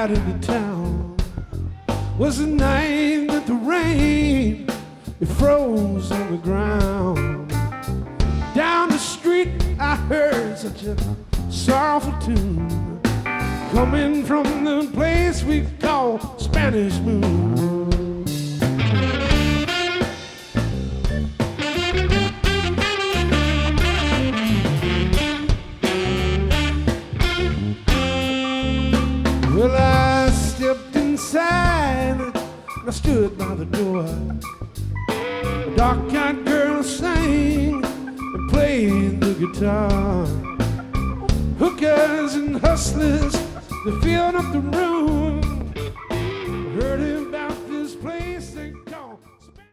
out into town was the night that the rain it froze on the ground. Down the street I heard such a sorrowful tune coming from the place we call Spanish Moon. Well, I stepped inside and I stood by the door. A dark-eyed girl sang and played the guitar. Hookers and hustlers, they filled up the room. I heard it